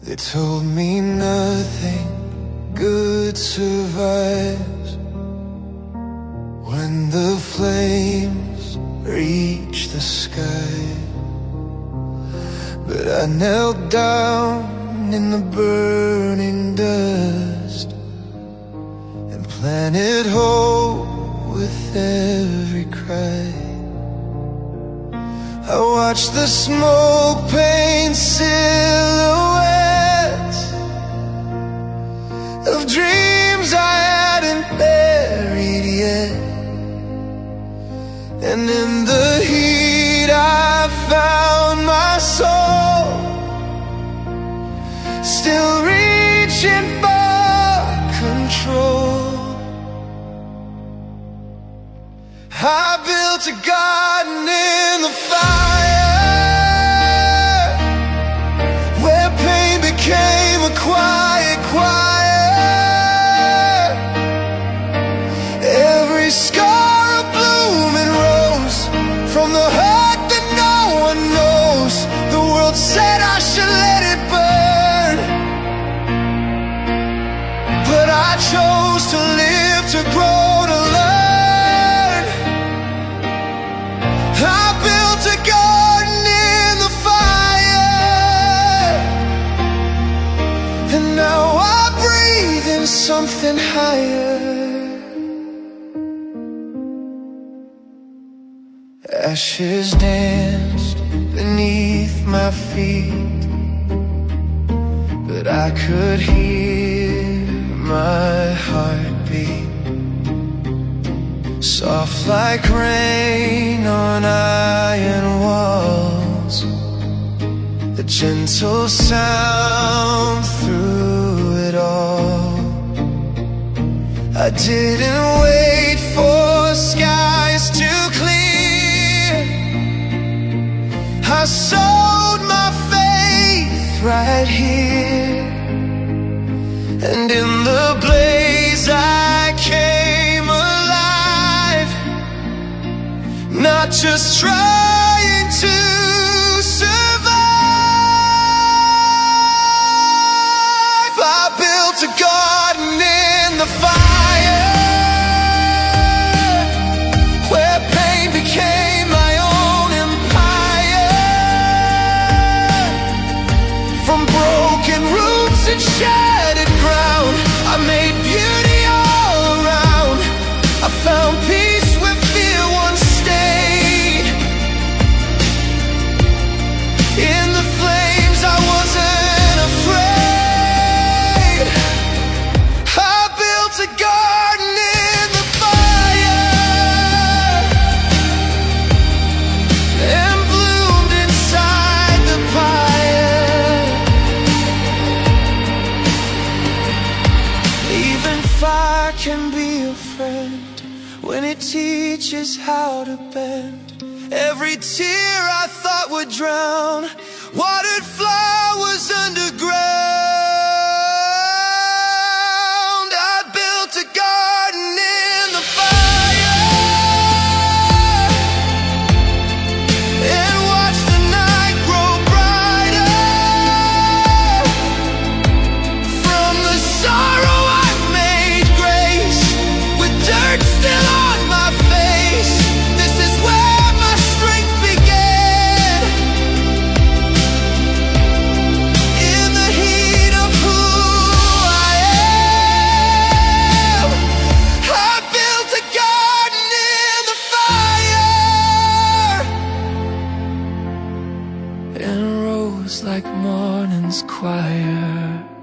They told me nothing good survives when the flames reach the sky. But I knelt down in the burning dust and planted hope with every cry. I watched the smoke paint silhouettes of dreams I hadn't buried yet. And in the heat I found my soul still reaching for control. I built a garden in the fire, where pain became a quiet choir. Every scar a blooming rose from the hurt that no one knows. The world said I should let it burn, but I chose to live, to grow, to learn. I built a garden in the fire, and now I breathe in something higher. Ashes danced beneath my feet, but I could hear my heartbeat, soft like rain on iron walls, a gentle sound through it all. I didn't wait for skies to clear, I sowed my faith right here. And in the blaze I came alive, not just trying to survive. I built a garden in the fire, where pain became my own empire. From broken roots and shattered ground, I made beauty all around. I found peace where fear once stayed. In the flames I wasn't afraid. I built a garden in the fire, and bloomed inside the pyre. Even fire can be a friend when it teaches how to bend. Every tear I thought would drown watered flowers underground. I built a garden in the fire, and watched the night grow brighter. From the sorrow I made grace, with dirt still on my face. This is where my strength began, in the heat of who I am. I built a garden in the fire, and rose like morning's choir.